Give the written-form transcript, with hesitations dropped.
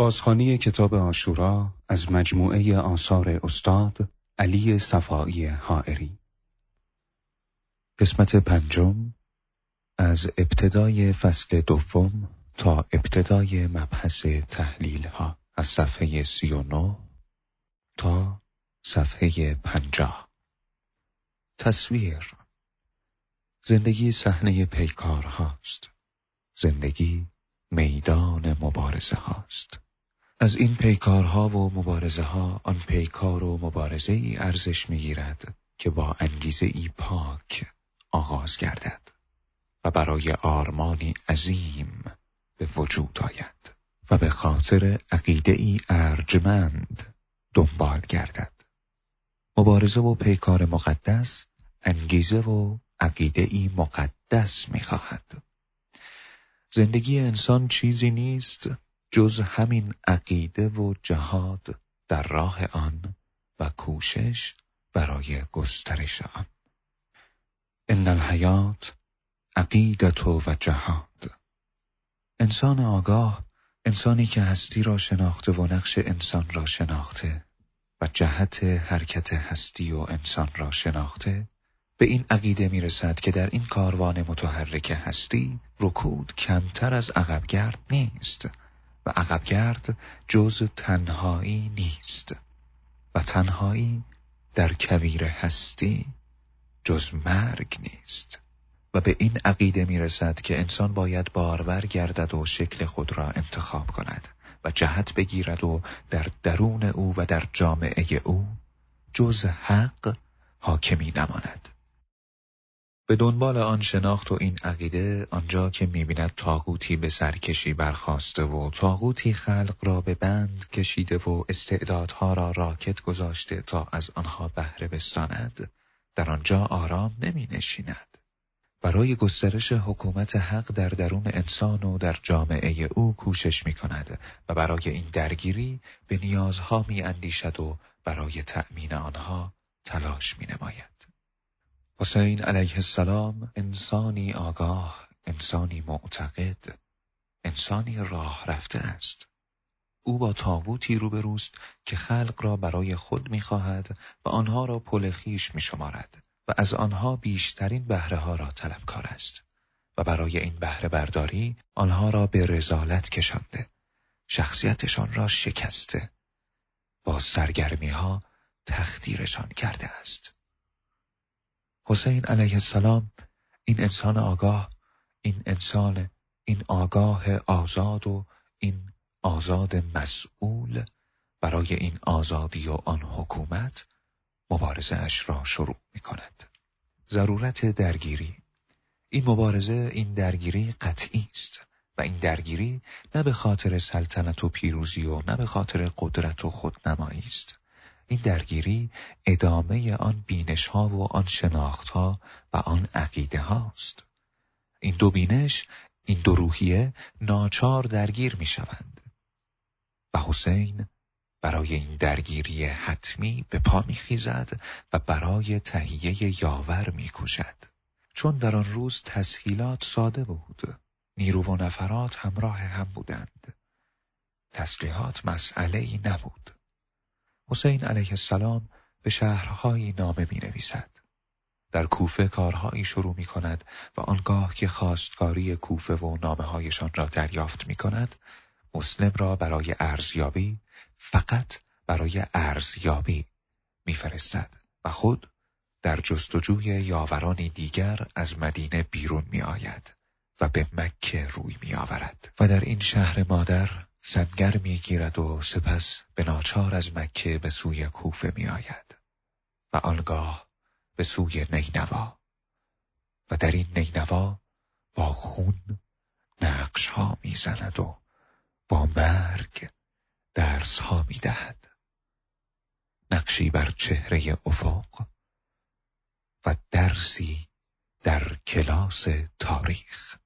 بازخوانی کتاب عاشورا از مجموعه آثار استاد علی صفایی حائری. قسمت 5 از ابتدای فصل 2 تا ابتدای مبحث تحلیل ها، از صفحه 39 تا صفحه 50. تصویر: زندگی صحنه پیکار هاست. زندگی میدان مبارزه هاست. از این پیکارها و مبارزه ها آن پیکار و مبارزه ای ارزش می‌گیرد که با انگیزه ای پاک آغاز گردد و برای آرمانی عظیم به وجود آید و به خاطر عقیده ای ارجمند دنبال گردد. مبارزه و پیکار مقدس انگیزه و عقیده ای مقدس می‌خواهد. زندگی انسان چیزی نیست جز همین عقیده و جهاد در راه آن و کوشش برای گسترش آن. ان الحیات عقیدة و جهاد. انسان آگاه، انسانی که هستی را شناخته و نقش انسان را شناخته و جهت حرکت هستی و انسان را شناخته، به این عقیده میرسد که در این کاروان متحرک هستی رکود کمتر از عقبگرد نیست و عقبگرد جز تنهایی نیست و تنهایی در کویر هستی جز مرگ نیست و به این عقیده میرسد که انسان باید بارور گردد و شکل خود را انتخاب کند و جهت بگیرد و در درون او و در جامعه او جز حق حاکمی نماند. به دنبال آن شناخت و این عقیده، آنجا که می‌بیند طاغوتی به سرکشی برخاسته و طاغوتی خلق را به بند کشیده و استعدادها را راکد گذاشته تا از آنها بهره بستاند، در آنجا آرام نمی‌نشیند. برای گسترش حکومت حق در درون انسان و در جامعه او کوشش می‌کند و برای این درگیری به نیازها می‌اندیشد و برای تأمین آنها تلاش می‌نماید. حسین علیه السلام انسانی آگاه، انسانی معتقد، انسانی راه رفته است. او با طاغوتی روبروست که خلق را برای خود می‌خواهد و آنها را پل خویش می‌شمارد و از آنها بیشترین بهره ها را طلبکار است و برای این بهره برداری آنها را به رذالت کشانده، شخصیتشان را شکسته، با سرگرمی ها تخدیرشان کرده است. حسین علیه السلام این انسان آگاه، این آگاه آزاد و این آزاد مسئول برای این آزادی و آن حکومت مبارزه اش را شروع می کند. ضرورت درگیری. این مبارزه، این درگیری قطعی است و این درگیری نه به خاطر سلطنت و پیروزی و نه به خاطر قدرت و خودنمایی است. این درگیری ادامه آن بینش ها و آن شناخت ها و آن عقیده هاست. این دو بینش، این دو روحیه ناچار درگیر می شوند و حسین برای این درگیری حتمی به پا می خیزد و برای تهیه یاور می کوشد. چون در آن روز تسهیلات ساده بود، نیرو و نفرات همراه هم بودند، تسلیحات مسئله‌ای نبود. حسین علیه السلام به شهرهایی نامه می نویسد. در کوفه کارهایی شروع می کند و آنگاه که خواستگاری کوفه و نامه هایشان را دریافت می کند، مسلم را برای ارزیابی، فقط برای ارزیابی می فرستد و خود در جستجوی یاورانی دیگر از مدینه بیرون می آید و به مکه روی می آورد و در این شهر مادر سنگر می گیرد و سپس به ناچار از مکه به سوی کوفه می آید و آنگاه به سوی نینوا و در این نینوا با خون نقش ها می زند و با مرگ درس ها می دهد. نقشی بر چهره افق و درسی در کلاس تاریخ.